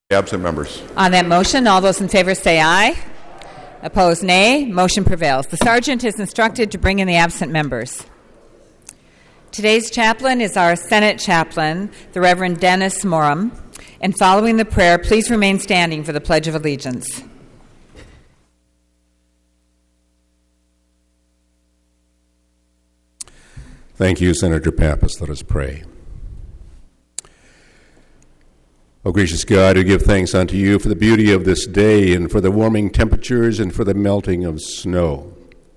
Absent members. On that motion, all those in favor say aye. Opposed, nay. Motion prevails. The sergeant is instructed to bring in the absent members. Today's chaplain is our Senate chaplain, the Reverend Dennis Morum. And following the prayer, please remain standing for the Pledge of Allegiance. Thank you, Senator Pappas. Let us pray. O gracious God, we give thanks unto you for the beauty of this day and for the warming temperatures and for the melting of snow.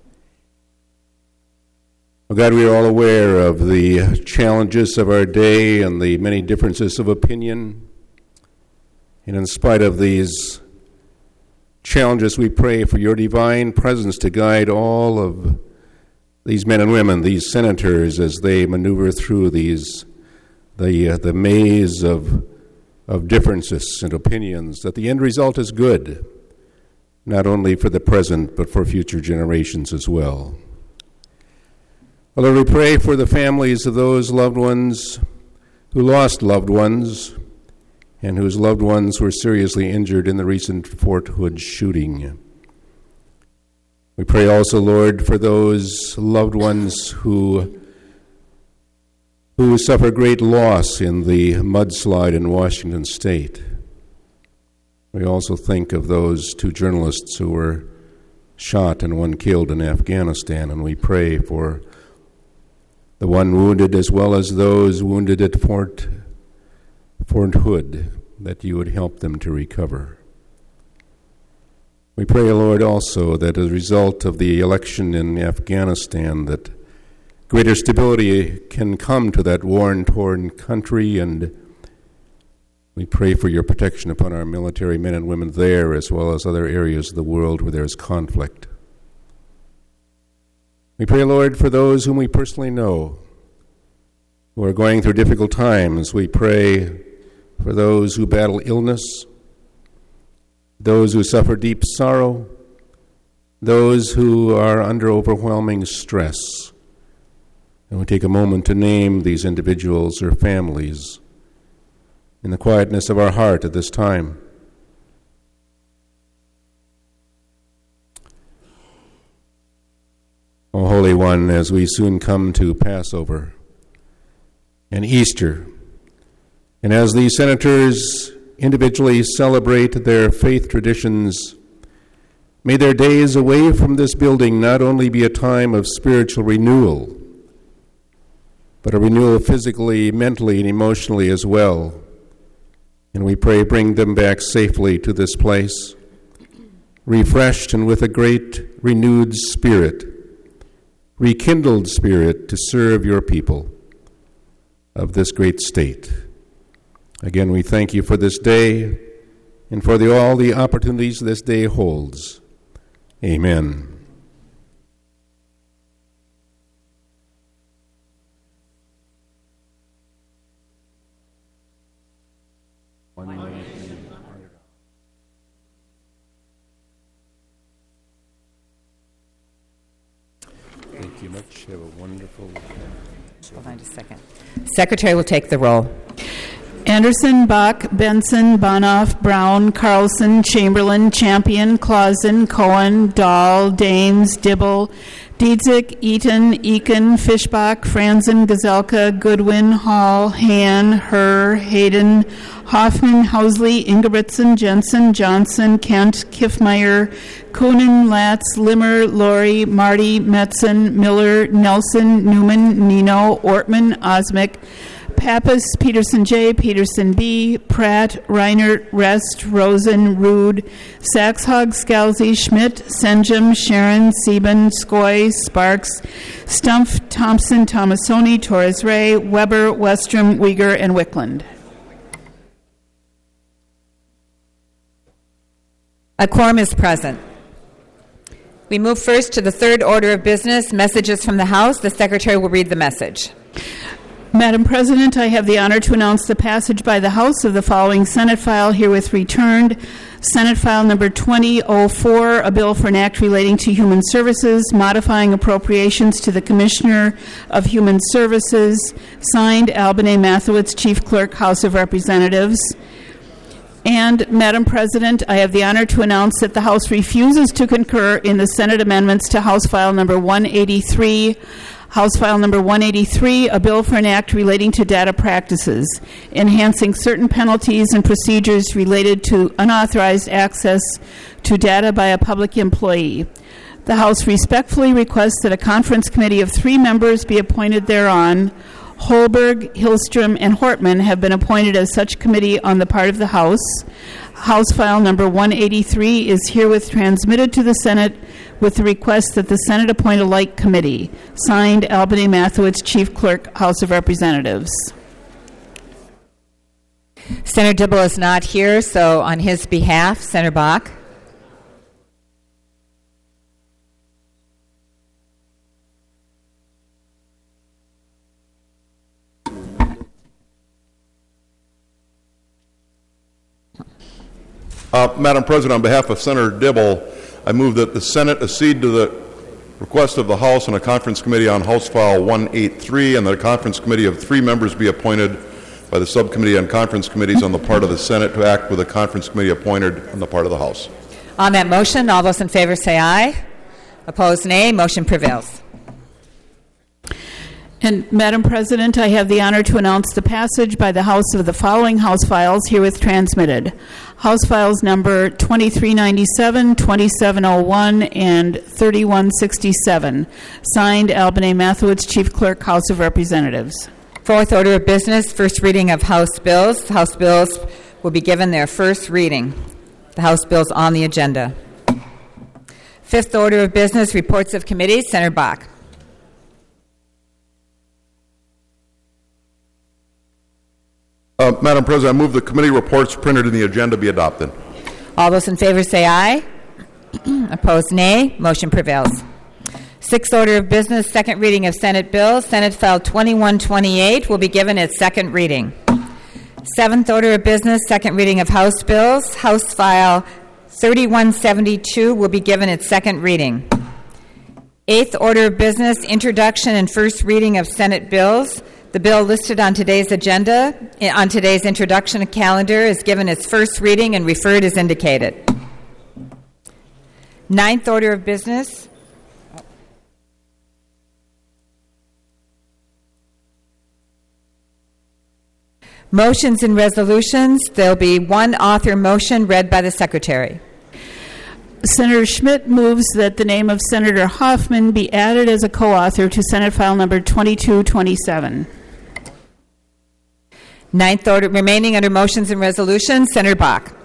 O God, we are all aware of the challenges of our day and the many differences of opinion. And in spite of these challenges, we pray for your divine presence to guide all of these men and women, these senators, as they maneuver through the maze of differences and opinions, that the end result is good, not only for the present, but for future generations as well. Lord, we pray for the families of those loved ones who lost loved ones and whose loved ones were seriously injured in the recent Fort Hood shooting. We pray also, Lord, for those loved ones who suffer great loss in the mudslide in Washington State. We also think of those 2 journalists who were shot and one killed in Afghanistan, and we pray for the one wounded as well as those wounded at Fort Hood, that you would help them to recover. We pray, Lord, also that as a result of the election in Afghanistan, that greater stability can come to that war-torn country, and we pray for your protection upon our military men and women there, as well as other areas of the world where there is conflict. We pray, Lord, for those whom we personally know who are going through difficult times. We pray for those who battle illness, those who suffer deep sorrow, those who are under overwhelming stress. And we take a moment to name these individuals or families in the quietness of our heart at this time. O Holy One, as we soon come to Passover and Easter, and as these senators individually celebrate their faith traditions, may their days away from this building not only be a time of spiritual renewal, but a renewal physically, mentally, and emotionally as well. And we pray bring them back safely to this place, refreshed and with a great renewed spirit, rekindled spirit to serve your people of this great state. Again, we thank you for this day and for all the opportunities this day holds. Amen. Thank you much. Have a wonderful day. Hold on just a second. Secretary will take the roll. Anderson, Bach, Benson, Bonoff, Brown, Carlson, Chamberlain, Champion, Clausen, Cohen, Dahl, Dames, Dibble, Dietzick, Eaton, Eakin, Fischbach, Franzen, Gazelka, Goodwin, Hall, Han, Herr, Hayden, Hoffman, Housley, Ingebrigtsen, Jensen, Johnson, Kent, Kiffmeyer, Coonan, Latz, Limmer, Laurie, Marty, Metzen, Miller, Nelson, Newman, Nino, Ortman, Osmick, Pappas, Peterson J., Peterson B., Pratt, Reinert, Rest, Rosen, Rude, Saxhog, Scalzi, Schmidt, Senjum, Sharon, Sieben, Skoy, Sparks, Stumpf, Thompson, Tomasoni, Torres Ray, Weber, Westrom, Uyghur, and Wickland. A quorum is present. We move first to the third order of business, messages from the House. The Secretary will read the message. Madam President, I have the honor to announce the passage by the House of the following Senate file herewith returned. Senate file number 2004, a bill for an act relating to human services, modifying appropriations to the Commissioner of Human Services, signed Albany Mathewitz, Chief Clerk, House of Representatives. And, Madam President, I have the honor to announce that the House refuses to concur in the Senate amendments to House File Number 183. House File Number 183, a bill for an act relating to data practices, enhancing certain penalties and procedures related to unauthorized access to data by a public employee. The House respectfully requests that a conference committee of 3 members be appointed thereon. Holberg, Hillstrom, and Hortman have been appointed as such committee on the part of the House. House File Number 183 is herewith transmitted to the Senate with the request that the Senate appoint a like committee. Signed, Albany Mathewitz, Chief Clerk, House of Representatives. Senator Dibble is not here, so on his behalf, Senator Bach. Madam President, on behalf of Senator Dibble, I move that the Senate accede to the request of the House and a conference committee on House File 183, and that a conference committee of 3 members be appointed by the Subcommittee on Conference Committees on the part of the Senate to act with a conference committee appointed on the part of the House. On that motion, all those in favor say aye. Opposed, nay. Motion prevails. And, Madam President, I have the honor to announce the passage by the House of the following House files herewith transmitted. House Files number 2397, 2701, and 3167. Signed, Albany Mathewitz, Chief Clerk, House of Representatives. Fourth order of business, first reading of House bills. The House bills will be given their first reading. The House bills on the agenda. Fifth order of business, reports of committees. Senator Bach. Madam President, I move the committee reports printed in the agenda be adopted. All those in favor say aye. Opposed, nay. Motion prevails. Sixth order of business, second reading of Senate bills. Senate File 2128 will be given its second reading. Seventh order of business, second reading of House bills. House File 3172 will be given its second reading. Eighth order of business, introduction and first reading of Senate bills. The bill listed on today's agenda, on today's introduction calendar, is given its first reading and referred as indicated. Ninth order of business. Motions and resolutions. There'll be one author motion read by the Secretary. Senator Schmidt moves that the name of Senator Hoffman be added as a co-author to Senate File number 2227. Ninth order, remaining under motions and resolutions, Senator Bach.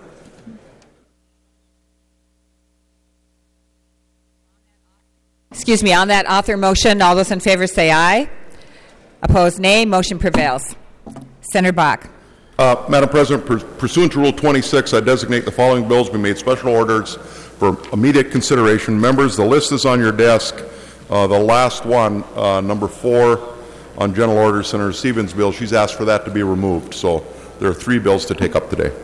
Excuse me, on that author motion, all those in favor say aye. Opposed, nay. Motion prevails. Senator Bach. Madam President, pursuant to Rule 26, I designate the following bills be made special orders for immediate consideration. Members, the list is on your desk. The last one, number 4, on general order, Senator Stevens' bill, she's asked for that to be removed. So there are 3 bills to take up today.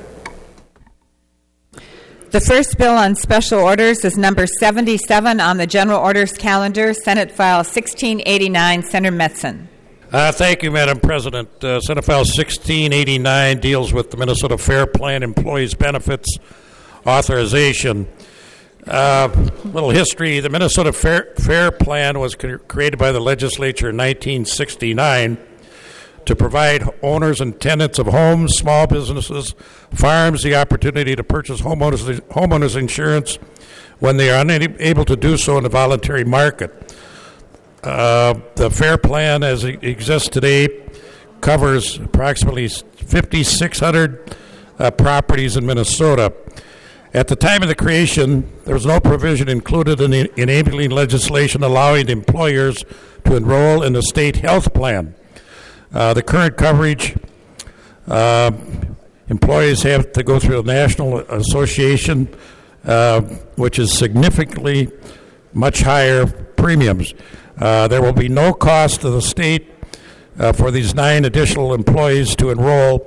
The first bill on special orders is number 77 on the general orders calendar, Senate File 1689, Senator Metzen. Thank you, Madam President. Senate File 1689 deals with the Minnesota Fair Plan Employees Benefits Authorization. Little history. The Minnesota Fair Plan was created by the legislature in 1969 to provide owners and tenants of homes, small businesses, farms the opportunity to purchase homeowners insurance when they are unable to do so in the voluntary market. The Fair Plan, as it exists today, covers approximately 5,600 properties in Minnesota. At the time of the creation, there was no provision included in the enabling legislation allowing employers to enroll in the state health plan. The current coverage, employees have to go through a national association, which is significantly much higher premiums. There will be no cost to the state for these 9 additional employees to enroll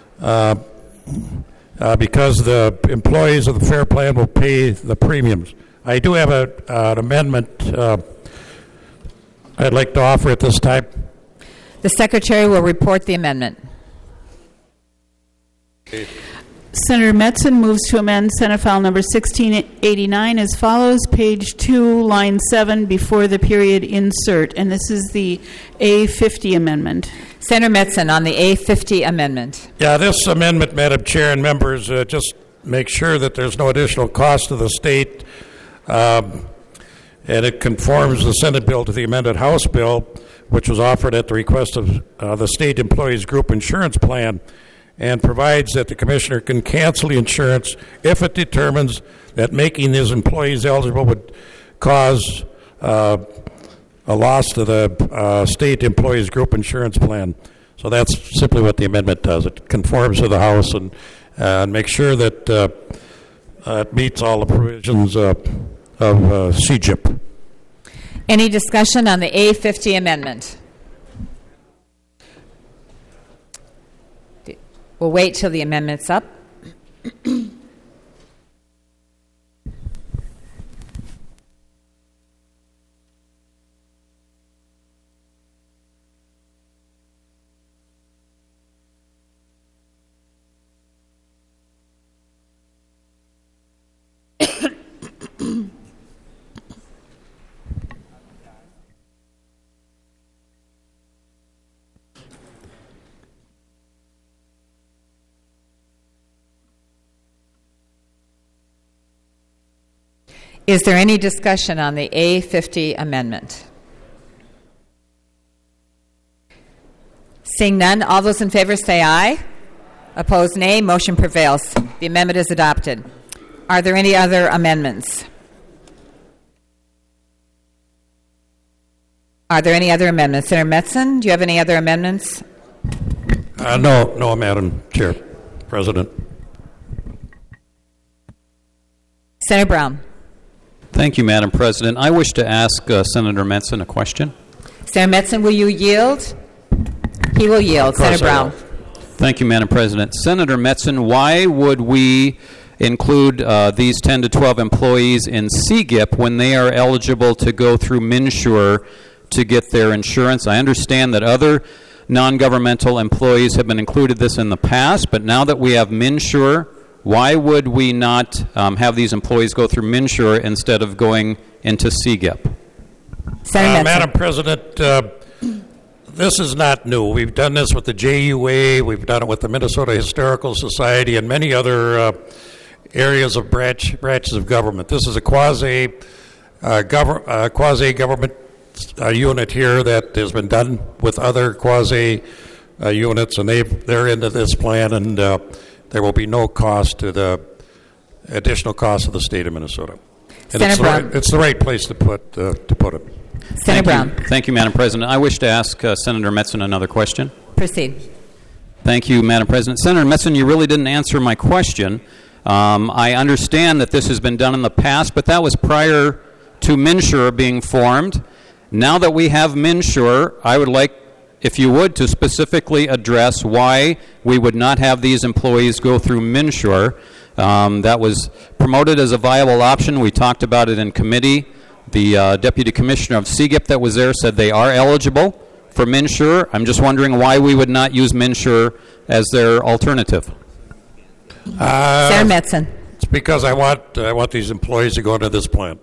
because the employees of the Fair Plan will pay the premiums. I do have an amendment I'd like to offer at this time. The Secretary will report the amendment. Senator Metzen moves to amend Senate File Number 1689 as follows, page 2, line 7, before the period insert, and this is the A50 amendment. Senator Metzen on the A50 amendment. Yeah, this amendment, Madam Chair and members, just make sure that there's no additional cost to the state, and it conforms the Senate bill to the amended House bill, which was offered at the request of the State Employees Group Insurance Plan, and provides that the commissioner can cancel the insurance if it determines that making his employees eligible would cause a loss to the State Employees Group Insurance Plan. So that's simply what the amendment does. It conforms to the House and makes sure that it meets all the provisions of CGIP. Any discussion on the A50 amendment? We'll wait till the amendment's up. Is there any discussion on the A50 amendment? Seeing none, all those in favor say aye. Opposed, nay. Motion prevails. The amendment is adopted. Are there any other amendments? Are there any other amendments? Senator Metzen, do you have any other amendments? No, Madam Chair, President. Senator Brown. Thank you, Madam President. I wish to ask Senator Metzen a question. Senator Metzen, will you yield? He will yield. Senator Brown. Thank you, Madam President. Senator Metzen, why would we include these 10 to 12 employees in CGIP when they are eligible to go through MNsure to get their insurance? I understand that other non-governmental employees have been included this in the past, but now that we have MNsure, why would we not have these employees go through MNsure instead of going into CGIP? Madam President, this is not new. We've done this with the JUA, we've done it with the Minnesota Historical Society, and many other areas of branches of government. This is a quasi-government unit here that has been done with other quasi-units, and they're into this plan, and there will be no cost to the additional cost of the state of Minnesota. And Senator Brown. It's the right place to put it. Senator Brown. Thank you, Madam President. I wish to ask Senator Metzen another question. Proceed. Thank you, Madam President. Senator Metzen, you really didn't answer my question. I understand that this has been done in the past, but that was prior to MNsure being formed. Now that we have MNsure, I would like, if you would, to specifically address why we would not have these employees go through MNsure. That was promoted as a viable option. We talked about it in committee. The Deputy Commissioner of CGIP that was there said they are eligible for MNsure. I'm just wondering why we would not use MNsure as their alternative. Senator Metzen. It's because I want these employees to go into this plan.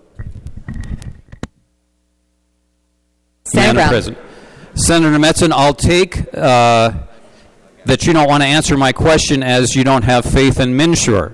Senator Madam Brown. President. Senator Metzen, I'll take that you don't want to answer my question as you don't have faith in MNsure.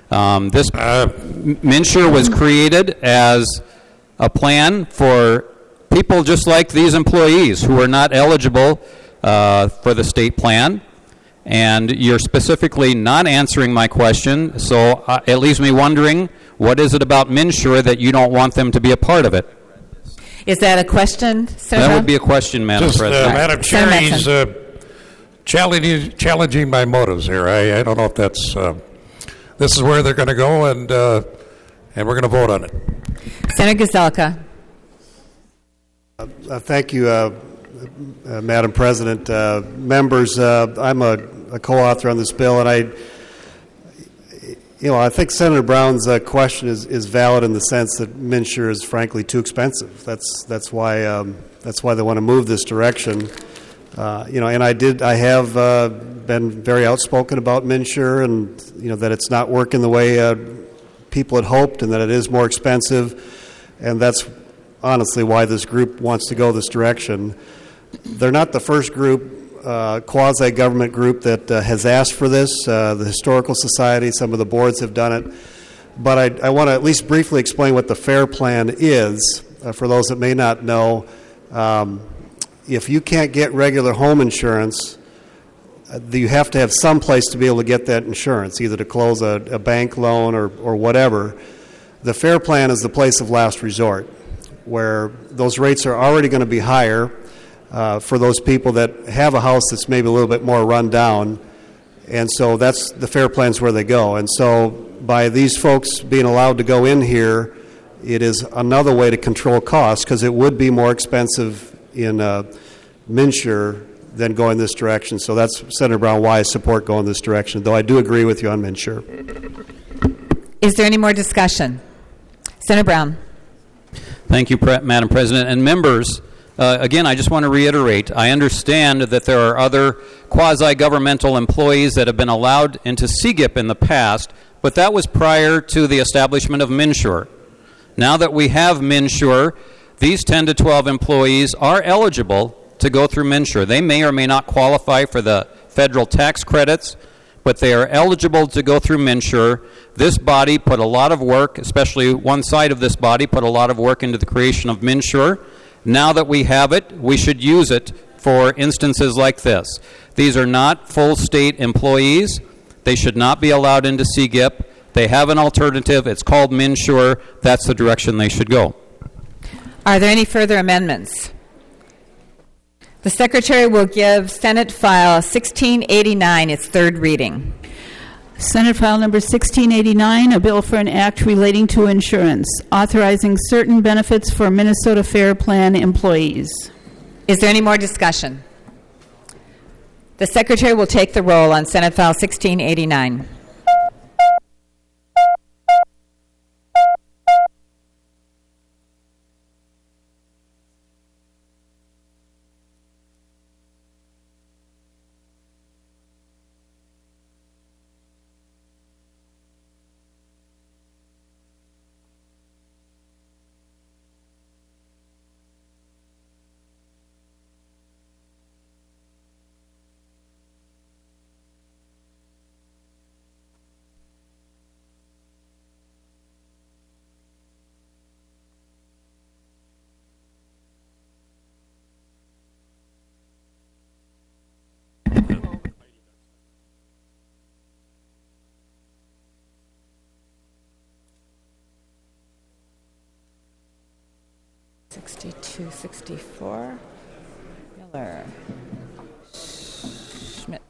MNsure was created as a plan for people just like these employees who are not eligible for the state plan. And you're specifically not answering my question, so it leaves me wondering, what is it about MNsure that you don't want them to be a part of it? Is that a question, Senator That would be a question, Madam President. Madam Chair, he's challenging my motives here. I don't know if that's... this is where they're going to go, and we're going to vote on it. Senator Gazelka. Thank you, Madam President. Members, I'm a co-author on this bill, and I think Senator Brown's question is valid in the sense that MNsure is frankly too expensive. That's why they want to move this direction. And I have been very outspoken about MNsure, and that it's not working the way people had hoped, and that it is more expensive, and that's honestly why this group wants to go this direction. They're not the first group, quasi-government group that has asked for this. The Historical Society, some of the boards have done it, but I want to at least briefly explain what the FAIR Plan is for those that may not know. If you can't get regular home insurance, you have to have some place to be able to get that insurance, either to close a bank loan or whatever. The FAIR Plan is the place of last resort, where those rates are already going to be higher for those people that have a house that's maybe a little bit more run down, and so that's the FAIR Plan's where they go. And so by these folks being allowed to go in here, it is another way to control costs, because it would be more expensive in MNsure than going this direction. So that's, Senator Brown, why I support going this direction, though I do agree with you on MNsure. Is there any more discussion? Senator Brown. Thank you, Madam President. And members, again, I just want to reiterate, I understand that there are other quasi-governmental employees that have been allowed into CGIP in the past, but that was prior to the establishment of MNsure. Now that we have MNsure, these 10 to 12 employees are eligible to go through MNsure. They may or may not qualify for the federal tax credits, but they are eligible to go through MNsure. This body put a lot of work, especially one side of this body, put a lot of work into the creation of MNsure. Now that we have it, we should use it for instances like this. These are not full state employees. They should not be allowed into CGIP. They have an alternative. It's called MNsure. That's the direction they should go. Are there any further amendments? The Secretary will give Senate File 1689 its third reading. Senate File Number 1689, a bill for an act relating to insurance, authorizing certain benefits for Minnesota FAIR Plan employees. Is there any more discussion? The Secretary will take the roll on Senate File 1689. (62, 64). Miller. Schmidt.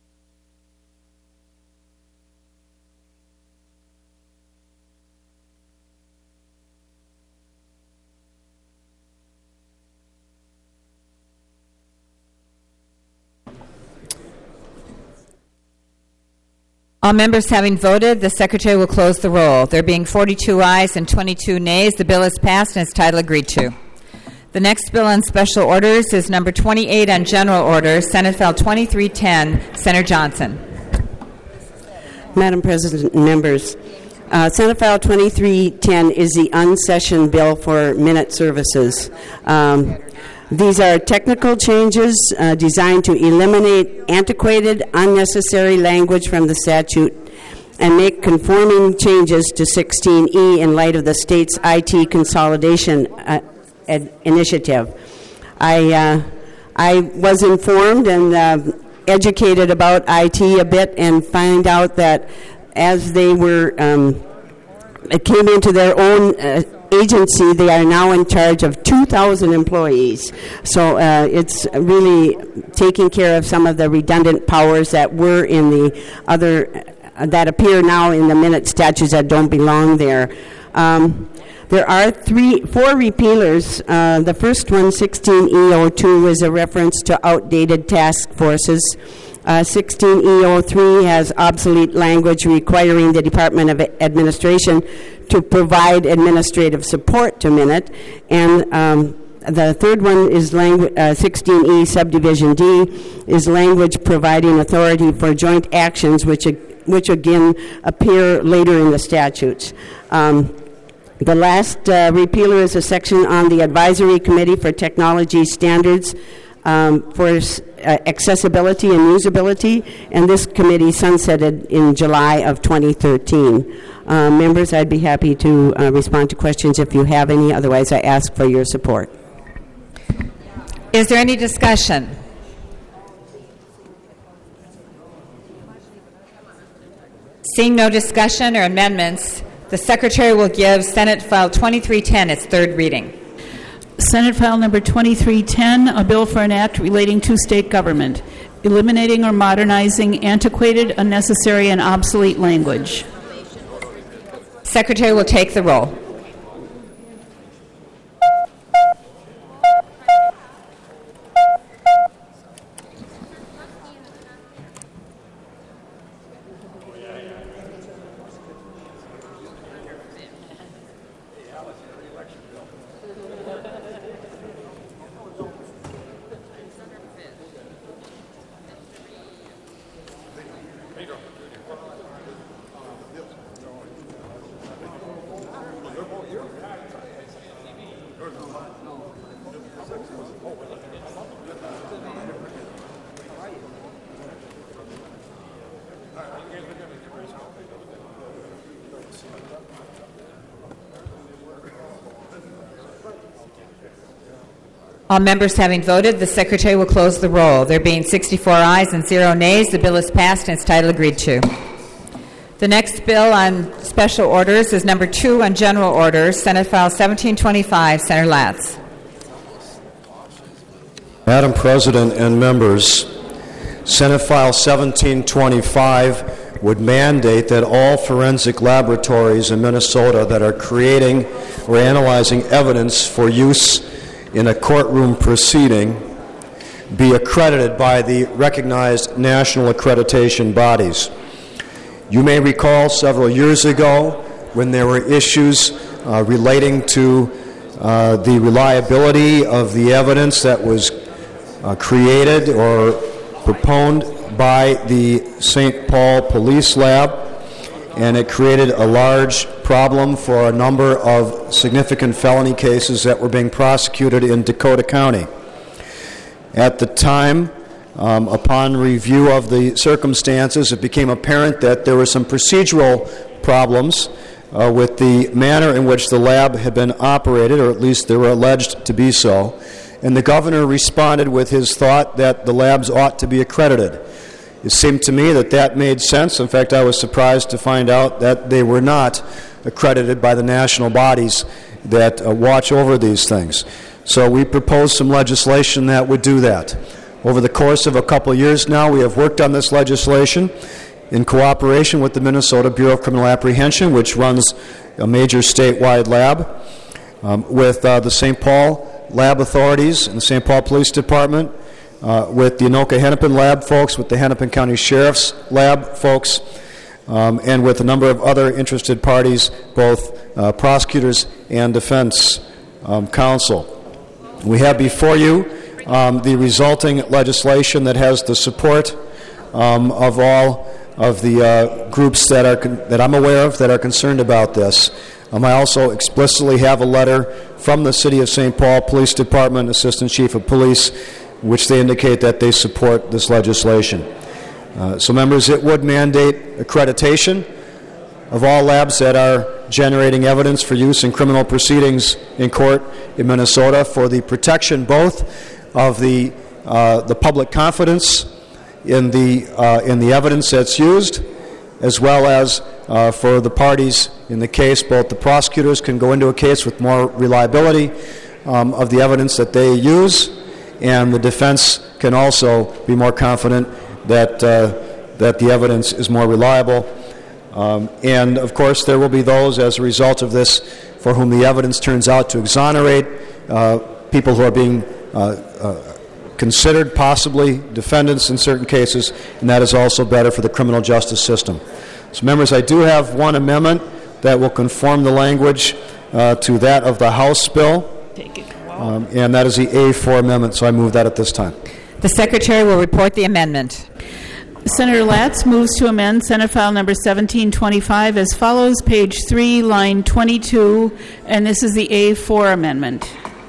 All members having voted, the Secretary will close the roll. There being 42 ayes and 22 nays, the bill is passed and its title agreed to. The next bill on special orders is number 28 on general orders, Senate File 2310. Senator Johnson. Madam President and members, Senate File 2310 is the unsession bill for minute services. These are technical changes designed to eliminate antiquated, unnecessary language from the statute and make conforming changes to 16E in light of the state's IT consolidation initiative. I was informed and educated about IT a bit and find out that as they were it came into their own agency, they are now in charge of 2,000 employees. So it's really taking care of some of the redundant powers that were in the other, that appear now in the minute statutes that don't belong there. There are four repealers. The first one, 16E02, is a reference to outdated task forces. 16E03 has obsolete language requiring the Department of Administration to provide administrative support to Minute. And The third one is 16E subdivision D is language providing authority for joint actions, which again appear later in the statutes. The last repealer is a section on the Advisory Committee for Technology Standards for accessibility and usability, and this committee sunsetted in July of 2013. Members, I'd be happy to respond to questions if you have any. Otherwise, I ask for your support. Is there any discussion? Seeing no discussion or amendments, the Secretary will give Senate File 2310 its third reading. Senate File Number 2310, a bill for an act relating to state government, eliminating or modernizing antiquated, unnecessary, and obsolete language. Secretary will take the roll. All members having voted, the Secretary will close the roll. There being 64 ayes and 0 nays, the bill is passed and its title agreed to. The next bill on special orders is number 2 on general orders, Senate File 1725, Senator Latz. Madam President and members, Senate File 1725 would mandate that all forensic laboratories in Minnesota that are creating or analyzing evidence for use in a courtroom proceeding be accredited by the recognized national accreditation bodies. You may recall several years ago when there were issues relating to the reliability of the evidence that was created or proponed by the St. Paul Police Lab, and it created a large problem for a number of significant felony cases that were being prosecuted in Dakota County. At the time, upon review of the circumstances, it became apparent that there were some procedural problems with the manner in which the lab had been operated, or at least they were alleged to be so, and the governor responded with his thought that the labs ought to be accredited. It seemed to me that that made sense. In fact, I was surprised to find out that they were not accredited by the national bodies that watch over these things. So we proposed some legislation that would do that. Over the course of a couple of years now, we have worked on this legislation in cooperation with the Minnesota Bureau of Criminal Apprehension, which runs a major statewide lab, with the St. Paul lab authorities and the St. Paul Police Department, with the Anoka-Hennepin lab folks, with the Hennepin County Sheriff's lab folks, and with a number of other interested parties, both prosecutors and defense counsel. We have before you the resulting legislation that has the support of all of the groups that I'm aware of that are concerned about this. I also explicitly have a letter from the City of St. Paul Police Department Assistant Chief of Police, which they indicate that they support this legislation. So members, it would mandate accreditation of all labs that are generating evidence for use in criminal proceedings in court in Minnesota for the protection both of the public confidence in the evidence that's used, as well as for the parties in the case. Both the prosecutors can go into a case with more reliability of the evidence that they use, and the defense can also be more confident that the evidence is more reliable. And, of course, there will be those, as a result of this, for whom the evidence turns out to exonerate people who are being considered possibly defendants in certain cases, and that is also better for the criminal justice system. So, members, I do have one amendment that will conform the language to that of the House bill. and that is the A4 amendment, so I move that at this time. The Secretary will report the amendment. Senator Latz moves to amend Senate File Number 1725 as follows, page 3, line 22, and this is the A4 amendment.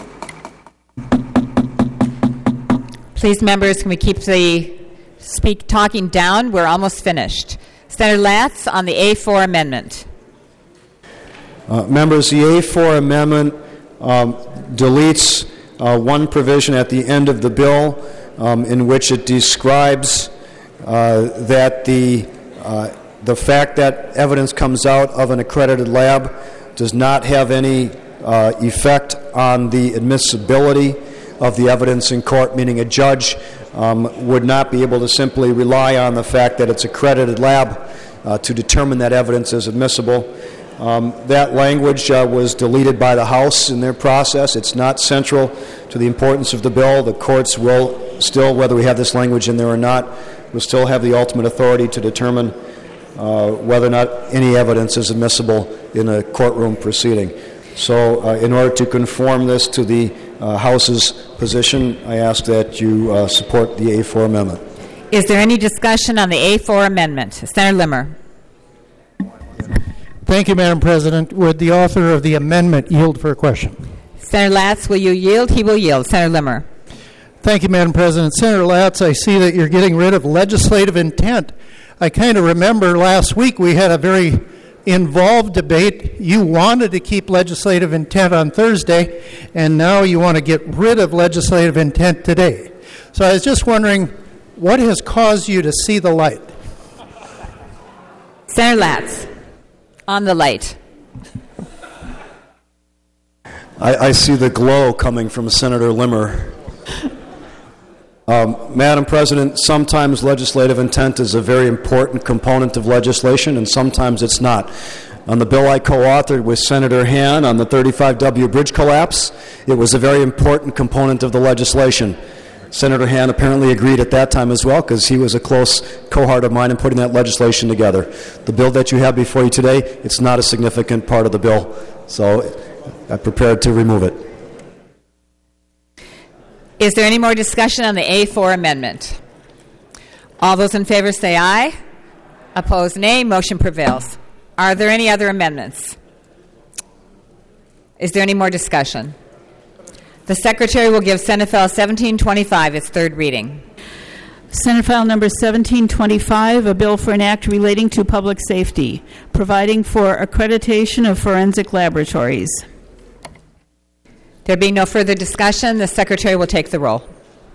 Please, members, can we keep the talking down? We're almost finished. Senator Latz on the A4 amendment. Members, the A4 amendment deletes one provision at the end of the bill in which it describes that the fact that evidence comes out of an accredited lab does not have any effect on the admissibility of the evidence in court, meaning a judge would not be able to simply rely on the fact that it's accredited lab to determine that evidence is admissible. That language was deleted by the House in their process. It's not central to the importance of the bill. The courts will still, whether we have this language in there or not, will still have the ultimate authority to determine whether or not any evidence is admissible in a courtroom proceeding. So in order to conform this to the House's position, I ask that you support the A4 amendment. Is there any discussion on the A4 amendment? Senator Limmer. Thank you, Madam President. Would the author of the amendment yield for a question? Senator Latz, will you yield? He will yield. Senator Limmer. Thank you, Madam President. Senator Latz, I see that you're getting rid of legislative intent. I kind of remember last week we had a very involved debate. You wanted to keep legislative intent on Thursday, and now you want to get rid of legislative intent today. So I was just wondering, what has caused you to see the light? Senator Latz, on the light. I see the glow coming from Senator Limmer. Madam President, sometimes legislative intent is a very important component of legislation, and sometimes it's not. On the bill I co-authored with Senator Han on the 35W bridge collapse, it was a very important component of the legislation. Senator Han apparently agreed at that time as well, because he was a close cohort of mine in putting that legislation together. The bill that you have before you today, it's not a significant part of the bill, so I'm prepared to remove it. Is there any more discussion on the A4 amendment? All those in favor say aye. Opposed, nay. Motion prevails. Are there any other amendments? Is there any more discussion? The Secretary will give Senate File 1725 its third reading. Senate File Number 1725, a bill for an act relating to public safety, providing for accreditation of forensic laboratories. There being no further discussion, the Secretary will take the roll.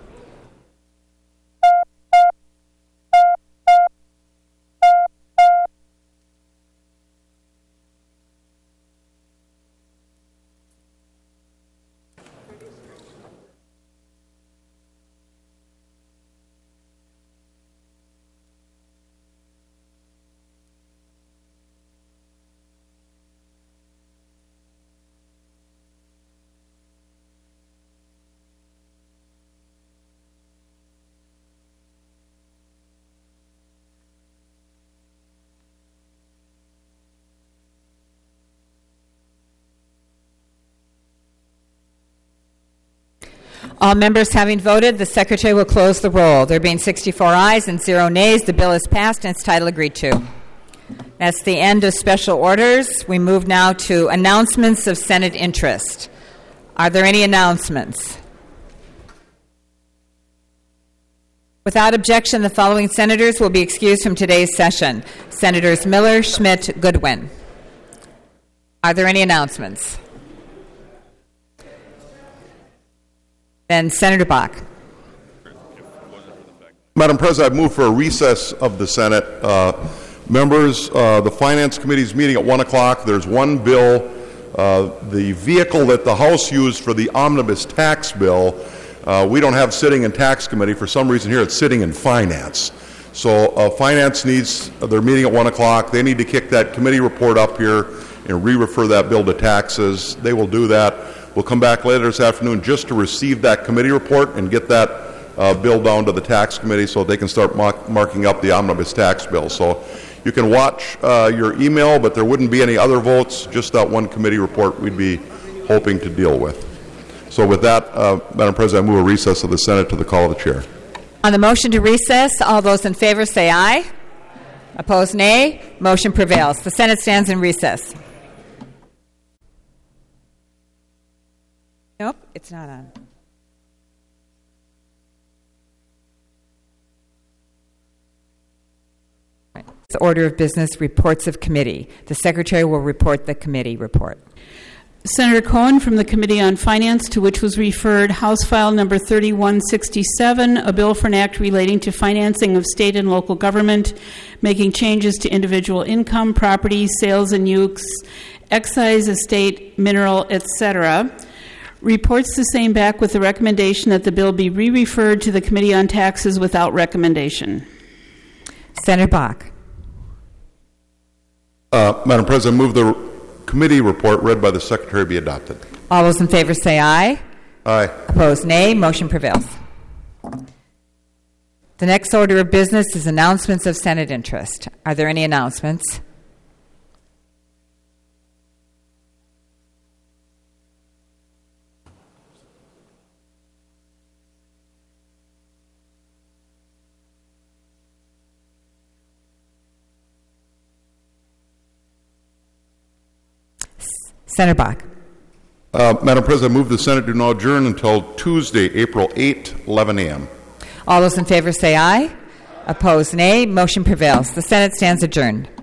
All members having voted, the Secretary will close the roll. There being 64 ayes and 0 nays, the bill is passed and its title agreed to. That's the end of special orders. We move now to announcements of Senate interest. Are there any announcements? Without objection, the following senators will be excused from today's session. Senators Miller, Schmidt, Goodwin. Are there any announcements? Then Senator Bach. Madam President, I move for a recess of the Senate. Members, the Finance Committee is meeting at 1 o'clock. There's one bill, the vehicle that the House used for the omnibus tax bill, we don't have sitting in Tax Committee. For some reason here, it's sitting in Finance. So Finance needs, they're meeting at 1 o'clock. They need to kick that committee report up here and re-refer that bill to taxes. They will do that. We'll come back later this afternoon just to receive that committee report and get that bill down to the Tax Committee so they can start marking up the omnibus tax bill. So you can watch your email, but there wouldn't be any other votes, just that one committee report we'd be hoping to deal with. So with that, Madam President, I move a recess of the Senate to the call of the chair. On the motion to recess, all those in favor say aye. Opposed, nay. Motion prevails. The Senate stands in recess. Nope, it's not on. The order of business, reports of committee. The Secretary will report the committee report. Senator Cohen from the Committee on Finance, to which was referred House File Number 3167, a bill for an act relating to financing of state and local government, making changes to individual income, property, sales and use, excise, estate, mineral, etc., reports the same back with the recommendation that the bill be re-referred to the Committee on Taxes without recommendation. Senator Bach. Madam President, I move the committee report read by the Secretary be adopted. All those in favor say aye. Aye. Opposed, nay. Motion prevails. The next order of business is announcements of Senate interest. Are there any announcements? Senator Bach. Madam President, I move the Senate do not adjourn until Tuesday, April 8, 11 a.m. All those in favor say aye. Opposed, nay. Motion prevails. The Senate stands adjourned.